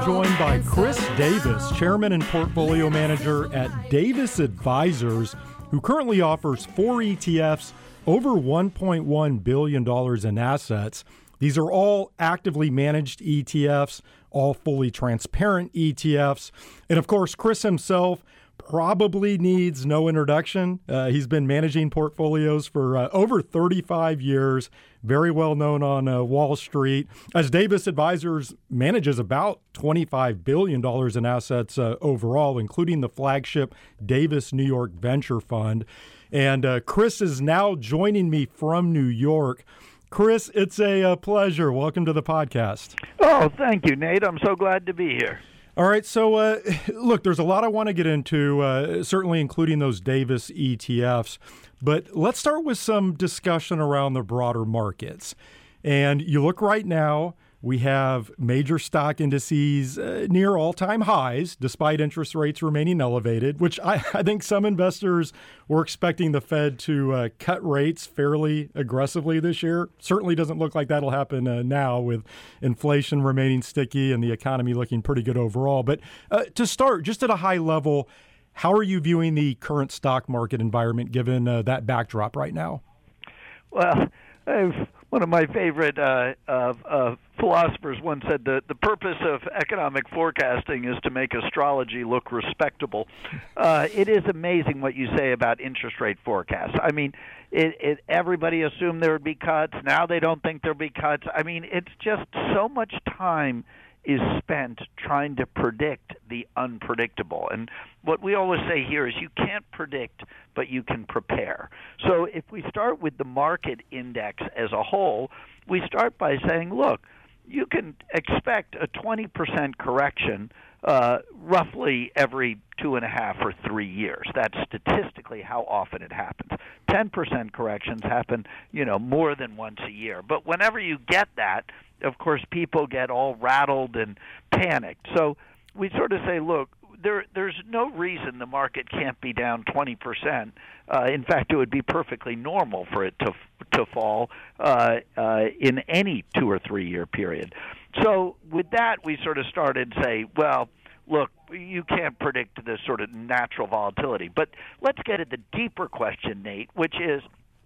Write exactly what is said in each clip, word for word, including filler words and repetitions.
joined by Chris Davis, Chairman and Portfolio Manager at Davis Advisors, who currently offers four E T Fs, over one point one billion dollars in assets. These are all actively managed E T Fs, all fully transparent E T Fs. And of course, Chris himself probably needs no introduction. Uh, he's been managing portfolios for uh, over thirty-five years, very well known on uh, Wall Street. As Davis Advisors manages about twenty-five billion dollars in assets uh, overall, including the flagship Davis New York Venture Fund. And uh, Chris is now joining me from New York. Chris, it's a, a pleasure. Welcome to the podcast. Oh, thank you, Nate. I'm so glad to be here. All right. So, uh, look, there's a lot I want to get into, uh, certainly including those Davis E T Fs. But let's start with some discussion around the broader markets. And you look right now, we have major stock indices uh, near all-time highs, despite interest rates remaining elevated, which I, I think some investors were expecting the Fed to uh, cut rates fairly aggressively this year. Certainly doesn't look like that'll happen uh, now with inflation remaining sticky and the economy looking pretty good overall. But uh, to start, just at a high level, how are you viewing the current stock market environment given uh, that backdrop right now? Well, I've, one of my favorite uh, uh, uh, philosophers once said that the purpose of economic forecasting is to make astrology look respectable. Uh, it is amazing what you say about interest rate forecasts. I mean, it, it, everybody assumed there would be cuts. Now they don't think there'll be cuts. I mean, it's just so much time is spent trying to predict the unpredictable. And what we always say here is you can't predict, but you can prepare. So if we start with the market index as a whole, we start by saying, look, you can expect a twenty percent correction uh, roughly every two and a half or three years. That's statistically how often it happens. ten percent corrections happen, you know, more than once a year. But whenever you get that, of course, people get all rattled and panicked. So we sort of say, look, there, there's no reason the market can't be down twenty percent. Uh, in fact, it would be perfectly normal for it to to fall uh, uh, in any two or three year period. So with that, we sort of started to say, well, look, you can't predict this sort of natural volatility. But let's get at the deeper question, Nate, which is,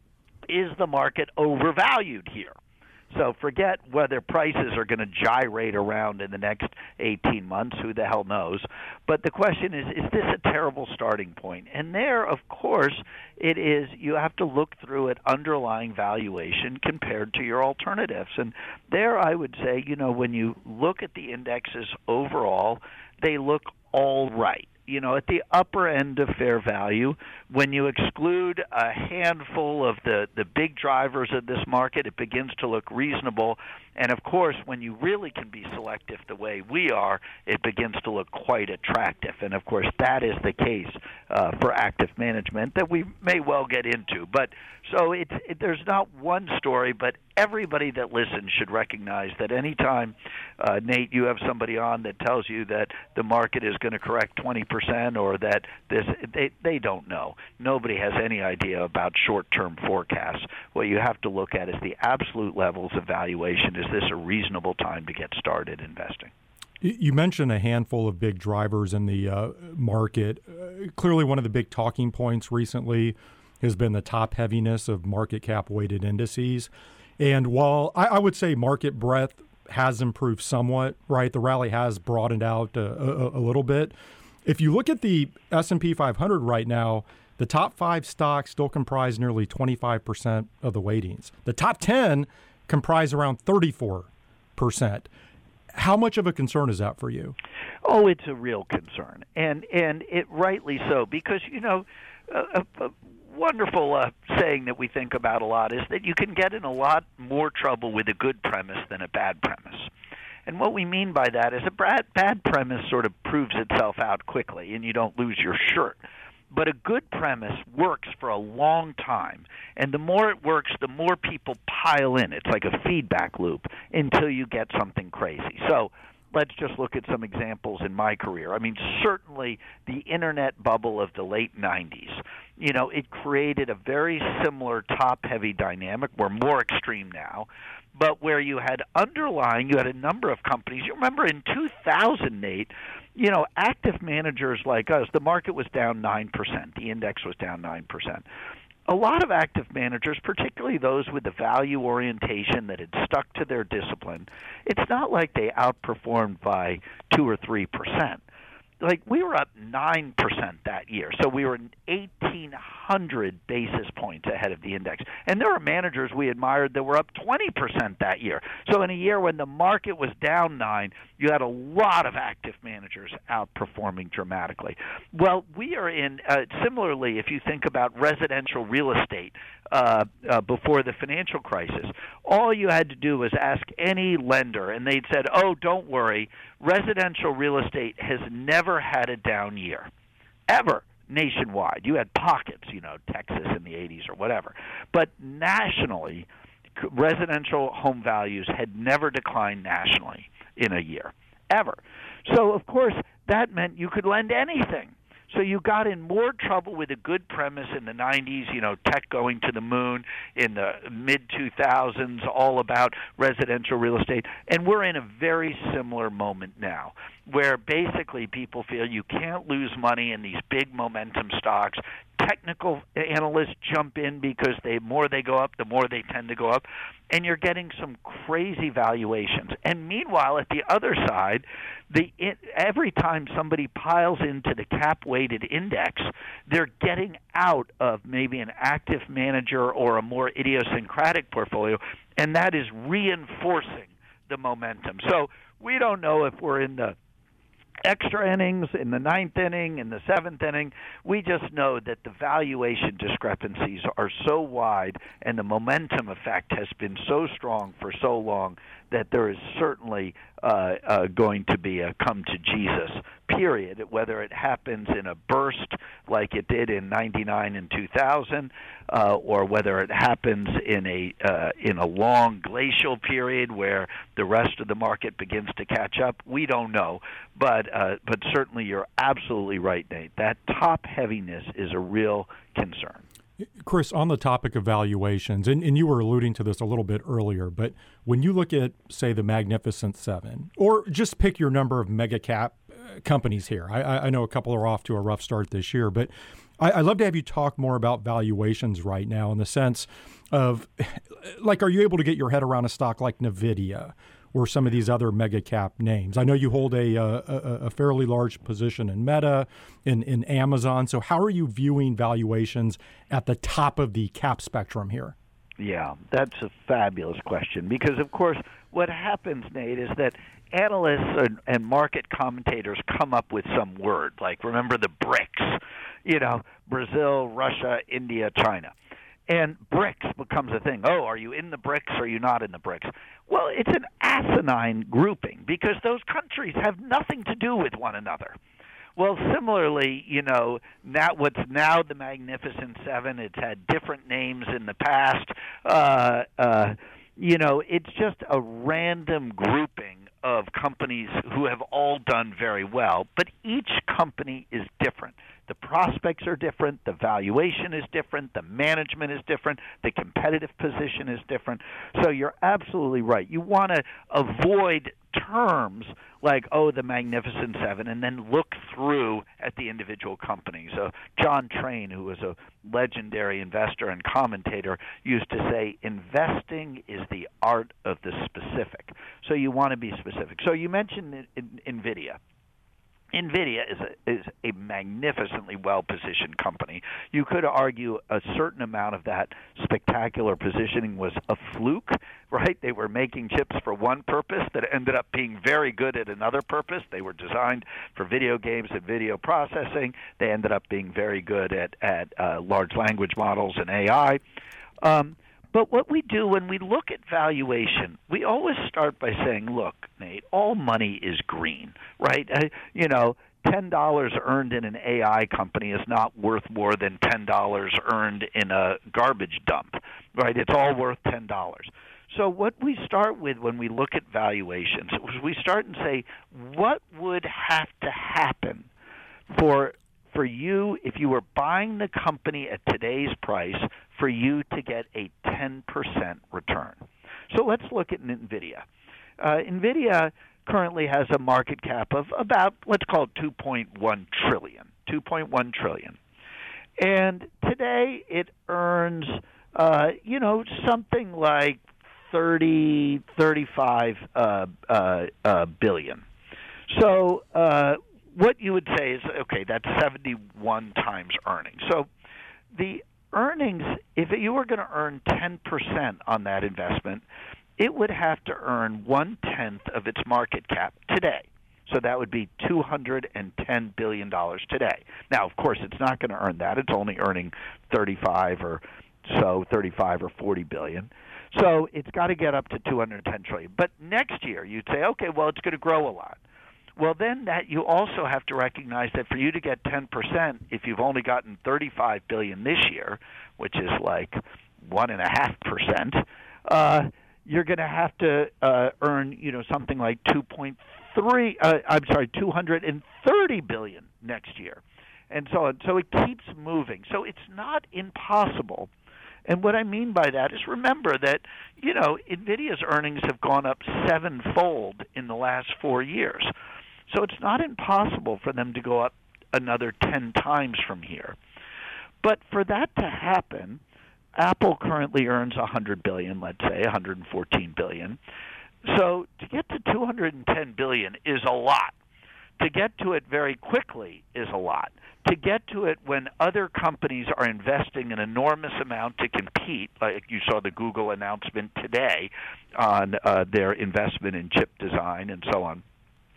is the market overvalued here? So forget whether prices are going to gyrate around in the next eighteen months. Who the hell knows? But the question is, is this a terrible starting point? And there, of course, it is. You have to look through at underlying valuation compared to your alternatives. And there I would say, you know, when you look at the indexes overall, they look all right. You know, at the upper end of fair value, when you exclude a handful of the, the big drivers of this market, it begins to look reasonable. And, of course, when you really can be selective the way we are, it begins to look quite attractive. And, of course, that is the case uh, for active management that we may well get into. But so it's, it, there's not one story, but everybody that listens should recognize that anytime, uh, Nate, you have somebody on that tells you that the market is going to correct twenty percent or that this, they, they don't know. Nobody has any idea about short-term forecasts. What you have to look at is the absolute levels of valuation. Is this a reasonable time to get started investing? You mentioned a handful of big drivers in the uh, market. Uh, clearly, one of the big talking points recently has been the top heaviness of market cap weighted indices. And while I, I would say market breadth has improved somewhat, right, the rally has broadened out a, a, a little bit. If you look at the S and P five hundred right now, the top five stocks still comprise nearly twenty-five percent of the weightings. The top ten comprise around thirty-four percent. How much of a concern is that for you? Oh, it's a real concern, and and it rightly so, because, you know, a, a wonderful uh, saying that we think about a lot is that you can get in a lot more trouble with a good premise than a bad premise. And what we mean by that is a bad, bad premise sort of proves itself out quickly, and you don't lose your shirt. But a good premise works for a long time, and the more it works, the more people pile in. It's like a feedback loop until you get something crazy. So let's just look at some examples in my career. I mean, certainly the internet bubble of the late nineties, you know, it created a very similar top-heavy dynamic. We're more extreme now. but where you had underlying, you had a number of companies. You remember in two thousand, Nate, you know, active managers like us, the market was down nine percent. The index was down nine percent. A lot of active managers, particularly those with the value orientation that had stuck to their discipline, it's not like they outperformed by two or three percent. Like, we were up nine percent that year, so we were eighteen hundred basis points ahead of the index. And there were managers we admired that were up twenty percent that year. So in a year when the market was down nine, you had a lot of active managers outperforming dramatically. Well, we are in, uh, similarly, if you think about residential real estate uh, uh, before the financial crisis, all you had to do was ask any lender, and they'd said, oh, don't worry, residential real estate has never had a down year, ever, nationwide. You had pockets, you know, Texas in the eighties or whatever. But nationally, residential home values had never declined nationally in a year, ever. So, of course, that meant you could lend anything. So you got in more trouble with a good premise in the nineties, you know, tech going to the moon, in the mid two thousands, all about residential real estate. And we're in a very similar moment now, where basically people feel you can't lose money in these big momentum stocks. Technical analysts jump in because the more they go up, the more they tend to go up, and you're getting some crazy valuations. And meanwhile, at the other side, the every time somebody piles into the cap-weighted index, they're getting out of maybe an active manager or a more idiosyncratic portfolio, and that is reinforcing the momentum. So we don't know if we're in the extra innings, in the ninth inning, in the seventh inning. We just know that the valuation discrepancies are so wide and the momentum effect has been so strong for so long that there is certainly uh, uh, going to be a come to Jesus period, whether it happens in a burst like it did in ninety-nine and two thousand, uh, or whether it happens in a uh, in a long glacial period where the rest of the market begins to catch up. We don't know, but uh, but certainly you're absolutely right, Nate. That top heaviness is a real concern. Chris, on the topic of valuations, and, and you were alluding to this a little bit earlier, but when you look at, say, the Magnificent Seven, or just pick your number of mega cap uh, companies here. I, I know a couple are off to a rough start this year, but I, I'd love to have you talk more about valuations right now in the sense of, like, are you able to get your head around a stock like NVIDIA or some of these other mega cap names? I know you hold a, a, a fairly large position in Meta, in, in Amazon. So how are you viewing valuations at the top of the cap spectrum here? Yeah, that's a fabulous question because, of course, what happens, Nate, is that analysts and, and market commentators come up with some word, like, remember the BRICS, you know, Brazil, Russia, India, China. And BRICS becomes a thing. Oh, are you in the BRICS or are you not in the BRICS? Well, it's an asinine grouping because those countries have nothing to do with one another. Well, similarly, you know, now what's now the Magnificent Seven, it's had different names in the past. Uh, uh, you know, it's just a random grouping of companies who have all done very well, but each company is different. The prospects are different, the valuation is different, the management is different, the competitive position is different. So you're absolutely right. You want to avoid terms like, oh, the Magnificent Seven, and then look through at the individual companies. So John Train, who was a legendary investor and commentator, used to say, investing is the art of the specific. So you want to be specific. So you mentioned in, in, NVIDIA. NVIDIA is a, is a magnificently well-positioned company. You could argue a certain amount of that spectacular positioning was a fluke, right? They were making chips for one purpose that ended up being very good at another purpose. They were designed for video games and video processing. They ended up being very good at, at uh, large language models and A I. Um, But what we do when we look at valuation, we always start by saying, look, Nate, all money is green, right? Uh, you know, ten dollars earned in an A I company is not worth more than ten dollars earned in a garbage dump, right? It's all worth ten dollars. So what we start with when we look at valuations is we start and say, what would have to happen for for you, if you were buying the company at today's price, for you to get a ten percent return? So let's look at NVIDIA. Uh, NVIDIA currently has a market cap of about, let's call it two point one trillion dollars. two point one trillion dollars. And today it earns, uh, you know, something like thirty, thirty-five uh, uh, uh, billion. So uh, what you would say is, okay, that's seventy-one times earnings. So the earnings, if you were going to earn ten percent on that investment, it would have to earn one-tenth of its market cap today. So that would be two hundred ten billion dollars today. Now, of course, it's not going to earn that. It's only earning thirty-five or so, thirty-five or forty billion. So it's got to get up to two hundred ten trillion. But next year, you'd say, okay, well, it's going to grow a lot. Well, then that you also have to recognize that for you to get ten percent, if you've only gotten thirty-five billion this year, which is like one and a half percent, uh, you're going to have to uh, earn, you know, something like two point three. Uh, I'm sorry, two hundred thirty billion next year, and so on. So it keeps moving. So it's not impossible. And what I mean by that is, remember that, you know, NVIDIA's earnings have gone up sevenfold in the last four years. So it's not impossible for them to go up another ten times from here. But for that to happen, Apple currently earns one hundred billion dollars, let's say, one hundred fourteen billion dollars. So to get to two hundred ten billion dollars is a lot. To get to it very quickly is a lot. To get to it when other companies are investing an enormous amount to compete, like you saw the Google announcement today on uh, their investment in chip design and so on,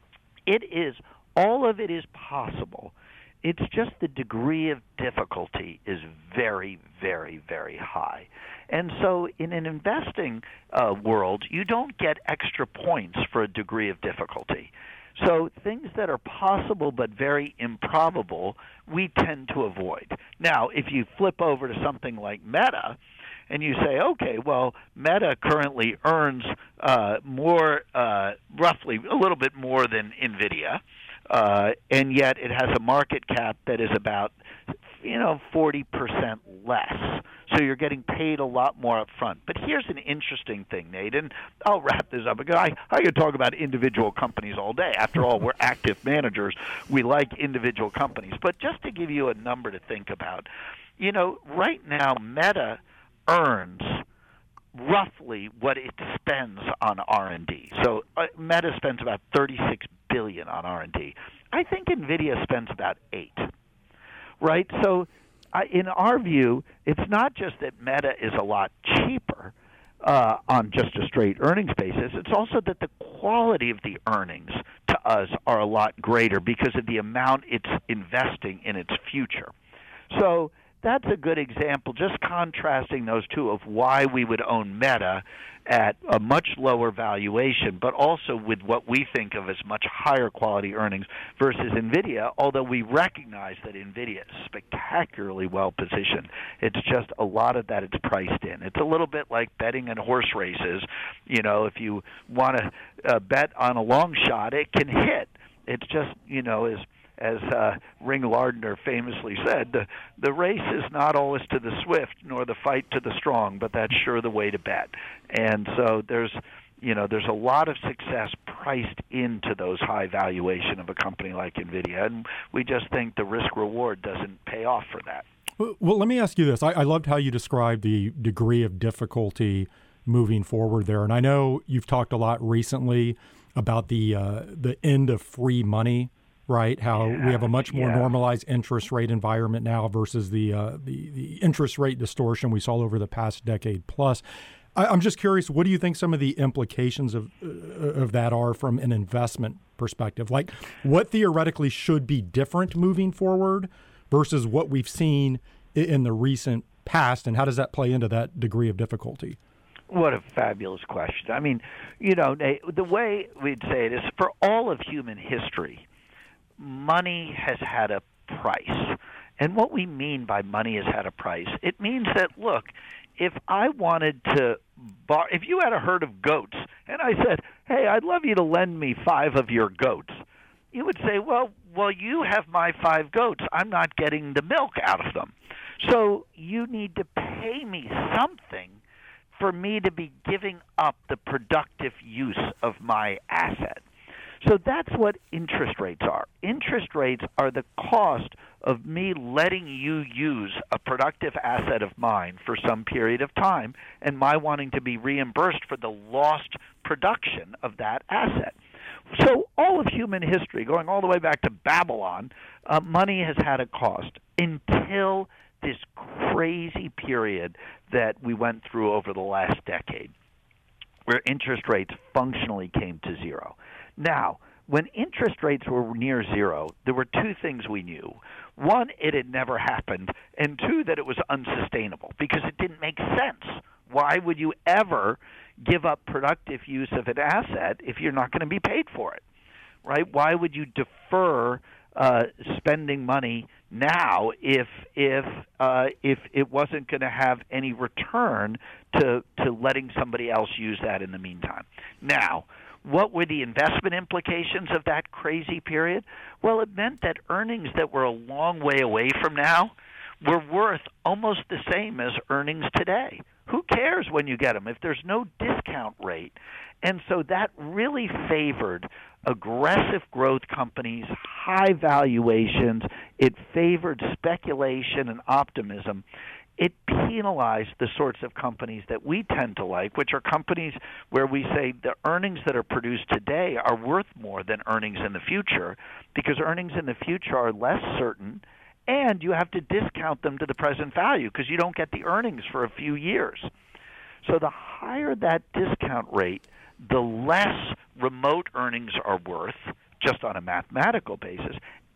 it is, all of it is possible. It's just the degree of difficulty is very, very, very high. And so in an investing uh, world, you don't get extra points for a degree of difficulty. So things that are possible but very improbable, we tend to avoid. Now, if you flip over to something like Meta, and you say, okay, well, Meta currently earns uh, more, uh, roughly a little bit more than NVIDIA, uh, and yet it has a market cap that is about, you know, forty percent less. So you're getting paid a lot more up front. But here's an interesting thing, Nate, and I'll wrap this up because I, I could talk about individual companies all day. After all, we're active managers. We like individual companies. But just to give you a number to think about, you know, right now Meta earns roughly what it spends on R and D. So uh, Meta spends about thirty-six billion dollars on R and D. I think NVIDIA spends about eight. Right? So uh, in our view, it's not just that Meta is a lot cheaper uh, on just a straight earnings basis. It's also that the quality of the earnings to us are a lot greater because of the amount it's investing in its future. So that's a good example, just contrasting those two of why we would own Meta at a much lower valuation, but also with what we think of as much higher quality earnings versus NVIDIA, although we recognize that NVIDIA is spectacularly well positioned. It's just a lot of that it's priced in. It's a little bit like betting in horse races. You know, if you want to uh, bet on a long shot, it can hit. It's just, you know, as As uh, Ring Lardner famously said, the, the race is not always to the swift nor the fight to the strong, but that's sure the way to bet. And so there's, you know, there's a lot of success priced into those high valuation of a company like NVIDIA, and we just think the risk-reward doesn't pay off for that. Well, let me ask you this. I, I loved how you described the degree of difficulty moving forward there, and I know you've talked a lot recently about the uh, the end of free money. Right, how yeah, we have a much more yeah. normalized interest rate environment now versus the, uh, the the interest rate distortion we saw over the past decade plus. I, I'm just curious, what do you think some of the implications of uh, of that are from an investment perspective? Like, what theoretically should be different moving forward versus what we've seen in the recent past, and how does that play into that degree of difficulty? What a fabulous question. I mean, you know, the way we'd say it is, for all of human history, money has had a price. And what we mean by money has had a price, it means that, look, if I wanted to bar, if you had a herd of goats and I said, hey, I'd love you to lend me five of your goats, you would say, well, well, you have my five goats. I'm not getting the milk out of them. So you need to pay me something for me to be giving up the productive use of my asset. So that's what interest rates are. Interest rates are the cost of me letting you use a productive asset of mine for some period of time and my wanting to be reimbursed for the lost production of that asset. So all of human history, going all the way back to Babylon, uh, money has had a cost until this crazy period that we went through over the last decade, where interest rates functionally came to zero. Now, when interest rates were near zero, there were two things we knew. One, it had never happened, and two, that it was unsustainable because it didn't make sense. Why would you ever give up productive use of an asset if you're not going to be paid for it, right? Why would you defer uh, spending money now if if uh, if it wasn't going to have any return to to letting somebody else use that in the meantime? Now, what were the investment implications of that crazy period? Well, it meant that earnings that were a long way away from now were worth almost the same as earnings today. Who cares when you get them if there's no discount rate? And so that really favored aggressive growth companies, high valuations. It favored speculation and optimism. It penalized the sorts of companies that we tend to like, which are companies where we say the earnings that are produced today are worth more than earnings in the future, because earnings in the future are less certain, and you have to discount them to the present value because you don't get the earnings for a few years. So the higher that discount rate, the less remote earnings are worth, just on a mathematical basis.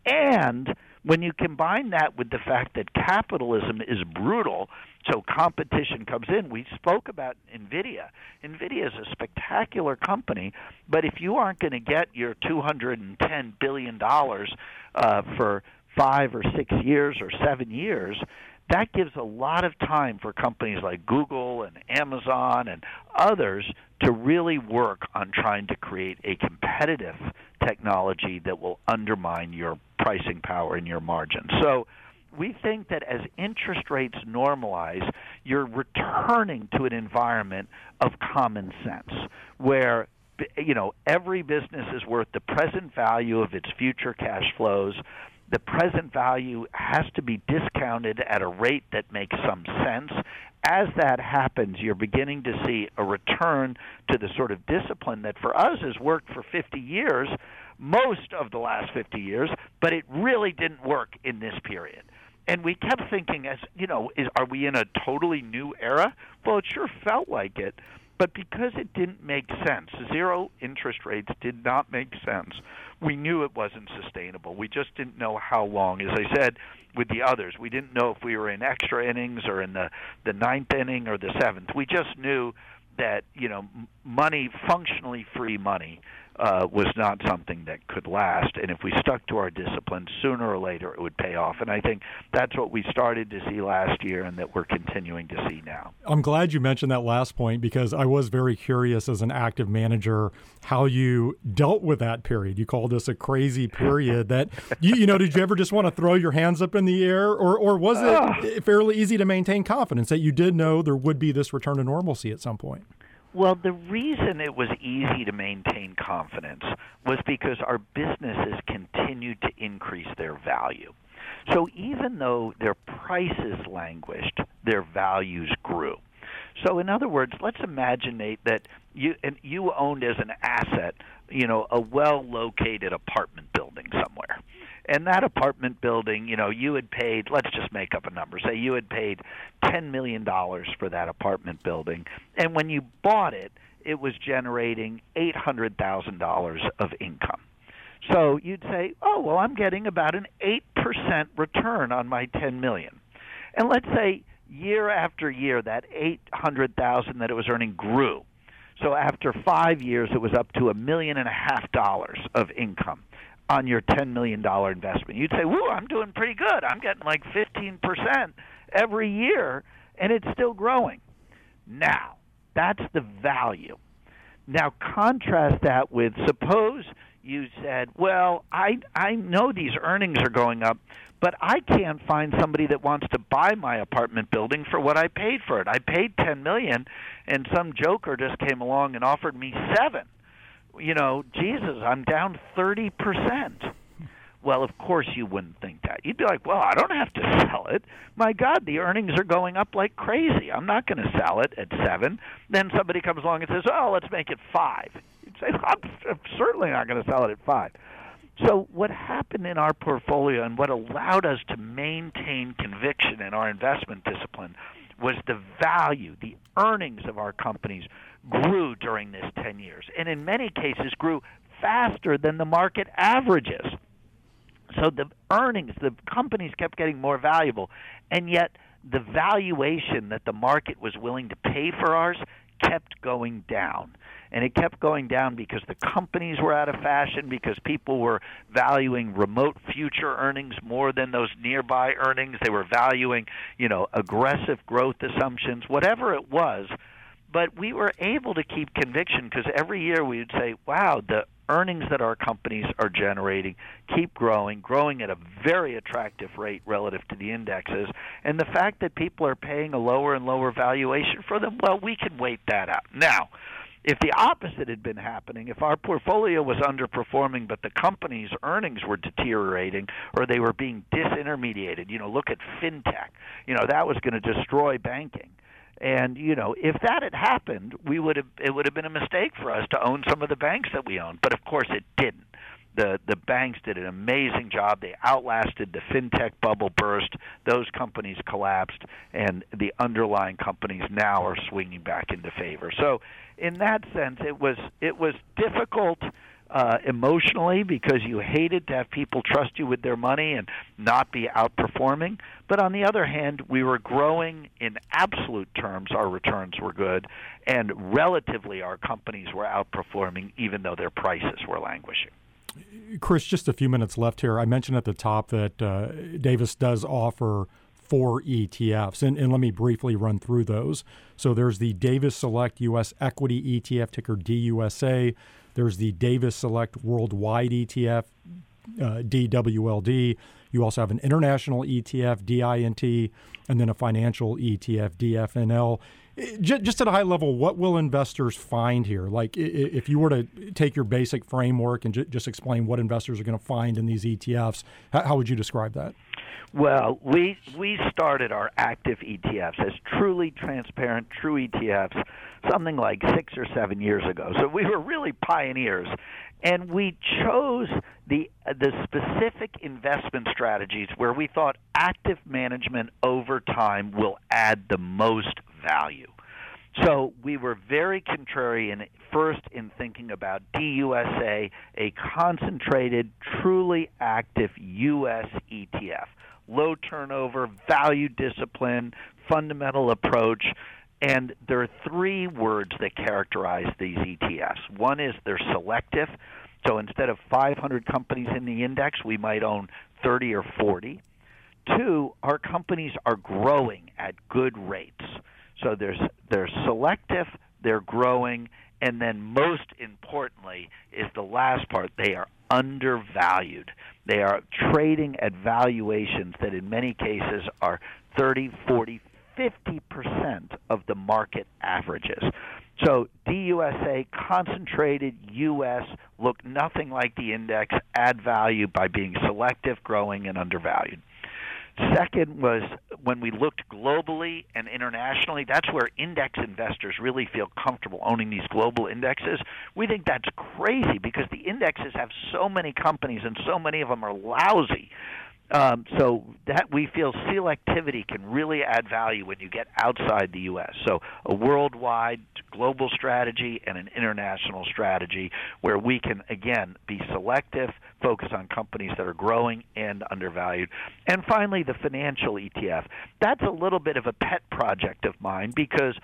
And when you combine that with the fact that capitalism is brutal, so competition comes in. We spoke about NVIDIA. NVIDIA is a spectacular company, but if you aren't going to get your two hundred ten billion dollars uh, for five or six years or seven years, that gives a lot of time for companies like Google and Amazon and others to really work on trying to create a competitive technology that will undermine your pricing power and your margins. So we think that as interest rates normalize, you're returning to an environment of common sense where, you know, every business is worth the present value of its future cash flows. The present value has to be discounted at a rate that makes some sense. As that happens, you're beginning to see a return to the sort of discipline that for us has worked for fifty years, most of the last fifty years, but it really didn't work in this period. And we kept thinking, as you know, is, are we in a totally new era? Well, it sure felt like it. But because it didn't make sense, zero interest rates did not make sense, we knew it wasn't sustainable. We just didn't know how long. As I said with the others, we didn't know if we were in extra innings or in the, the ninth inning or the seventh. We just knew that, you know, money, functionally free money, uh, was not something that could last. And if we stuck to our discipline, sooner or later it would pay off. And I think that's what we started to see last year and that we're continuing to see now. I'm glad you mentioned that last point because I was very curious as an active manager how you dealt with that period. You called this a crazy period that, you, you know, did you ever just want to throw your hands up in the air or, or was it uh, fairly easy to maintain confidence that you did know there would be this return to normalcy at some point? Well, the reason it was easy to maintain confidence was because our businesses continued to increase their value. So even though their prices languished, their values grew. So in other words, let's imagine, Nate, that you and you owned as an asset, you know, a well-located apartment building somewhere. And that apartment building, you know, you had paid, let's just make up a number, say you had paid ten million dollars for that apartment building. And when you bought it, it was generating eight hundred thousand dollars of income. So you'd say, oh, well, I'm getting about an eight percent return on my ten million dollars. And let's say year after year, that eight hundred thousand dollars that it was earning grew. So after five years, it was up to a million and a half dollars of income on your ten million dollars investment. You'd say, whoa, I'm doing pretty good. I'm getting like fifteen percent every year, and it's still growing. Now, that's the value. Now, contrast that with, suppose you said, well, I I know these earnings are going up, but I can't find somebody that wants to buy my apartment building for what I paid for it. I paid ten million dollars, and some joker just came along and offered me seven. You know, Jesus, I'm down thirty percent. Well, of course you wouldn't think that. You'd be like, well, I don't have to sell it. My God, the earnings are going up like crazy. I'm not going to sell it at seven. Then somebody comes along and says, oh, let's make it five. You'd say, I'm certainly not going to sell it at five. So what happened in our portfolio and what allowed us to maintain conviction in our investment discipline was the value, the earnings of our companies grew during this ten years, and in many cases grew faster than the market averages. So the earnings, the companies kept getting more valuable, and yet the valuation that the market was willing to pay for ours kept going down. And it kept going down because the companies were out of fashion, because people were valuing remote future earnings more than those nearby earnings. They were valuing, you know, aggressive growth assumptions, whatever it was. But we were able to keep conviction because every year we would say, wow, the earnings that our companies are generating keep growing, growing at a very attractive rate relative to the indexes. And the fact that people are paying a lower and lower valuation for them, well, we can wait that out. Now, if the opposite had been happening, if our portfolio was underperforming but the company's earnings were deteriorating or they were being disintermediated, you know, look at fintech, you know, that was going to destroy banking. And, you know, if that had happened, we would have it would have been a mistake for us to own some of the banks that we own. But, of course, it didn't. The the banks did an amazing job. They outlasted the fintech bubble burst. Those companies collapsed, and the underlying companies now are swinging back into favor. So in that sense, it was it was difficult uh, emotionally because you hated to have people trust you with their money and not be outperforming. But on the other hand, we were growing in absolute terms. Our returns were good, and relatively our companies were outperforming even though their prices were languishing. Chris, just a few minutes left here. I mentioned at the top that uh, Davis does offer four E T Fs, and, and let me briefly run through those. So there's the Davis Select U S Equity E T F, ticker D U S A. There's the Davis Select Worldwide E T F, uh, D W L D. You also have an international E T F, D I N T, and then a financial E T F, D F N L. Just at a high level, what will investors find here? Like if you were to take your basic framework and just explain what investors are going to find in these E T Fs, how would you describe that? Well, we we started our active E T Fs as truly transparent, true E T Fs, something like six or seven years ago. So we were really pioneers. And we chose the the specific investment strategies where we thought active management over time will add the most value. So we were very contrarian first in thinking about D U S A, a concentrated, truly active U S E T F. Low turnover, value discipline, fundamental approach. And there are three words that characterize these E T Fs. One is they're selective. So instead of five hundred companies in the index, we might own thirty or forty. Two, our companies are growing at good rates. So there's, they're selective, they're growing, and then most importantly is the last part, they are undervalued. They are trading at valuations that in many cases are thirty, forty, fifty percent of the market averages. So D U S A, concentrated U S, look nothing like the index, add value by being selective, growing, and undervalued. Second was when we looked globally and internationally, that's where index investors really feel comfortable owning these global indexes. We think that's crazy because the indexes have so many companies and so many of them are lousy. Um, so that we feel selectivity can really add value when you get outside the U S. So a worldwide global strategy and an international strategy where we can, again, be selective, focus on companies that are growing and undervalued. And finally, the financial E T F. That's a little bit of a pet project of mine because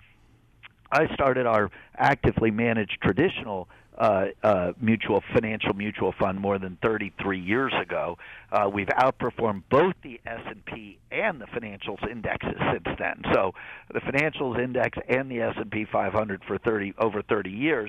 I started our actively managed traditional Uh, uh, mutual financial mutual fund more than thirty-three years ago. Uh, we've outperformed both the S and P and the financials indexes since then. So the financials index and the S and P five hundred for thirty over thirty years.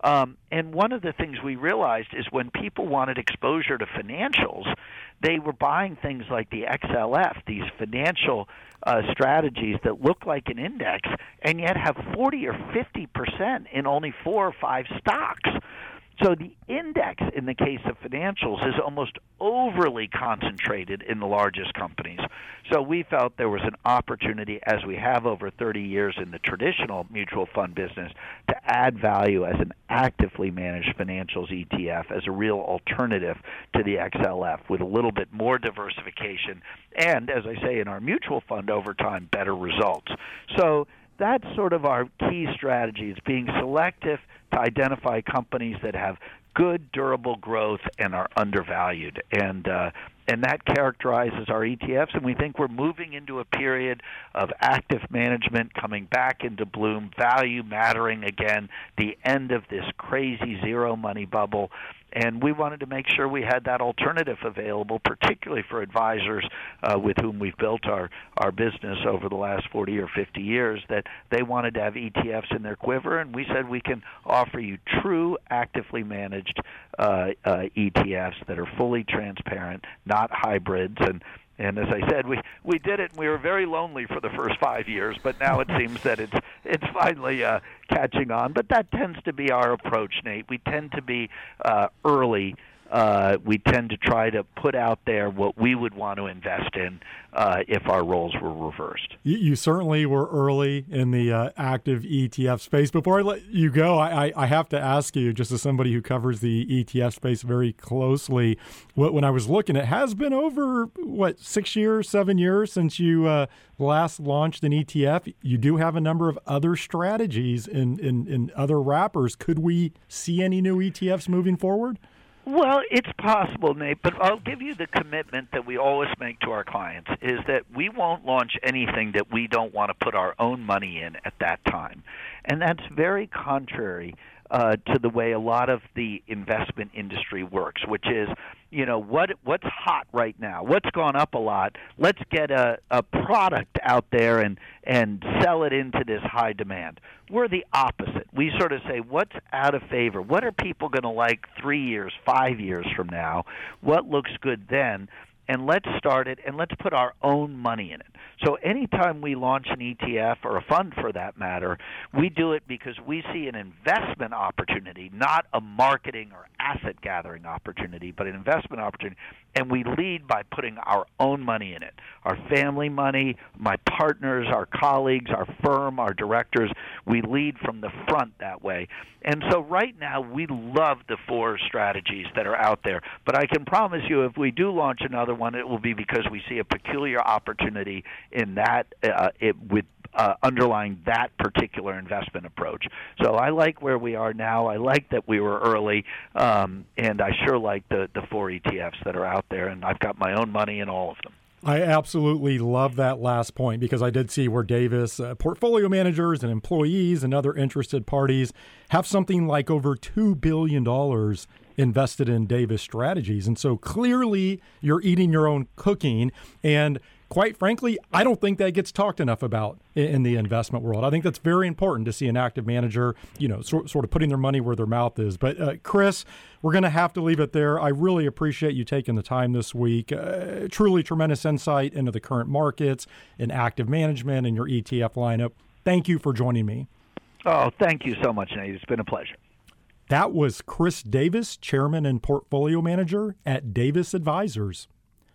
Um, and one of the things we realized is when people wanted exposure to financials, they were buying things like the X L F, these financial uh, strategies that look like an index and yet have forty or fifty percent in only four or five stocks. So the index in the case of financials is almost overly concentrated in the largest companies. So we felt there was an opportunity, as we have over thirty years in the traditional mutual fund business, to add value as an actively managed financials E T F as a real alternative to the X L F with a little bit more diversification and, as I say, in our mutual fund over time, better results. So that's sort of our key strategy. It's being selective to identify companies that have good, durable growth and are undervalued. And uh, and that characterizes our E T Fs, and we think we're moving into a period of active management coming back into bloom, value mattering again, the end of this crazy zero money bubble. And we wanted to make sure we had that alternative available, particularly for advisors uh, with whom we've built our, our business over the last forty or fifty years, that they wanted to have E T Fs in their quiver. And we said we can offer you true, actively managed uh, uh, E T Fs that are fully transparent, not hybrids. And And as I said, we, we did it, and we were very lonely for the first five years, but now it seems that it's it's finally uh, catching on. But that tends to be our approach, Nate. We tend to be uh, early. Uh, we tend to try to put out there what we would want to invest in uh, if our roles were reversed. You, you certainly were early in the uh, active E T F space. Before I let you go, I, I have to ask you, just as somebody who covers the E T F space very closely, when I was looking, it has been over, what, six years, seven years since you uh, last launched an E T F. You do have a number of other strategies in, in, in other wrappers. Could we see any new E T Fs moving forward? Well, it's possible, Nate, but I'll give you the commitment that we always make to our clients, is that we won't launch anything that we don't want to put our own money in at that time. And that's very contrary uh, to the way a lot of the investment industry works, which is, you know, what what's hot right now? What's gone up a lot? Let's get a, a product out there and, and sell it into this high demand. We're the opposite. We sort of say, what's out of favor? What are people going to like three years, five years from now? What looks good then? And let's start it, and let's put our own money in it. So anytime we launch an E T F, or a fund for that matter, we do it because we see an investment opportunity, not a marketing or asset gathering opportunity, but an investment opportunity. And we lead by putting our own money in it, our family money, my partners, our colleagues, our firm, our directors. We lead from the front that way. And so right now we love the four strategies that are out there. But I can promise you, if we do launch another one, it will be because we see a peculiar opportunity in that uh, it, with uh, underlying that particular investment approach. So I like where we are now. I like that we were early, um, and I sure like the, the four E T Fs that are out there, and I've got my own money in all of them. I absolutely love that last point, because I did see where Davis uh, portfolio managers and employees and other interested parties have something like over two billion dollars invested in Davis strategies. And so clearly you're eating your own cooking. And quite frankly, I don't think that gets talked enough about in the investment world. I think that's very important to see an active manager, you know, sort, sort of putting their money where their mouth is. But uh, Chris, we're going to have to leave it there. I really appreciate you taking the time this week. Uh, truly tremendous insight into the current markets and active management and your E T F lineup. Thank you for joining me. Oh, thank you so much, Nate. It's been a pleasure. That was Chris Davis, Chairman and Portfolio Manager at Davis Advisors.